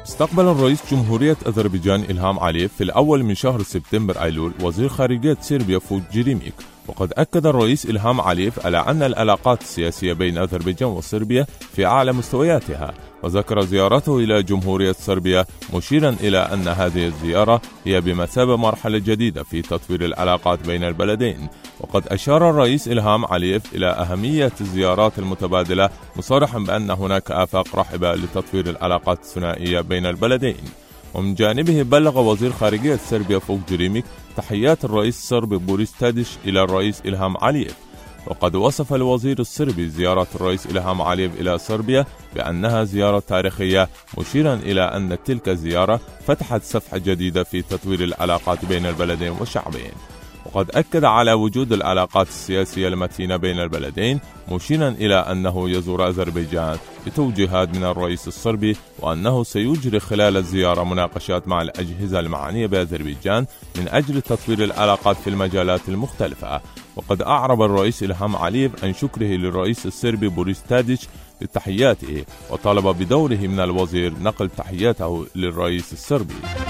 استقبل الرئيس جمهورية أذربيجان إلهام علييف في الأول من شهر سبتمبر أيلول وزير خارجية صربيا فوج جريميك. وقد أكد الرئيس إلهام علييف على أن العلاقات السياسية بين أذربيجان وصربيا في أعلى مستوياتها، وذكر زيارته إلى جمهورية صربيا مشيرا إلى أن هذه الزيارة هي بمثابة مرحلة جديدة في تطوير العلاقات بين البلدين. وقد أشار الرئيس إلهام علييف إلى أهمية الزيارات المتبادلة، مصرحا بأن هناك آفاق رحبة لتطوير العلاقات الثنائية بين البلدين. ومن جانبه بلغ وزير خارجية صربيا فوج جريميك تحيات الرئيس الصربي بوريس تاديش إلى الرئيس إلهام علييف. وقد وصف الوزير الصربي زيارة الرئيس إلهام علييف إلى صربيا بأنها زيارة تاريخية، مشيرا إلى أن تلك الزيارة فتحت صفحة جديدة في تطوير العلاقات بين البلدين والشعبين. وقد أكد على وجود العلاقات السياسية المتينة بين البلدين، مشيرا إلى أنه يزور أذربيجان بتوجيهات من الرئيس الصربي، وأنه سيجري خلال الزيارة مناقشات مع الأجهزة المعنية بأذربيجان من أجل تطوير العلاقات في المجالات المختلفة. وقد أعرب الرئيس إلهام علييف عن شكره للرئيس الصربي بوريس تاديش لتحياته، وطلب بدوره من الوزير نقل تحياته للرئيس الصربي.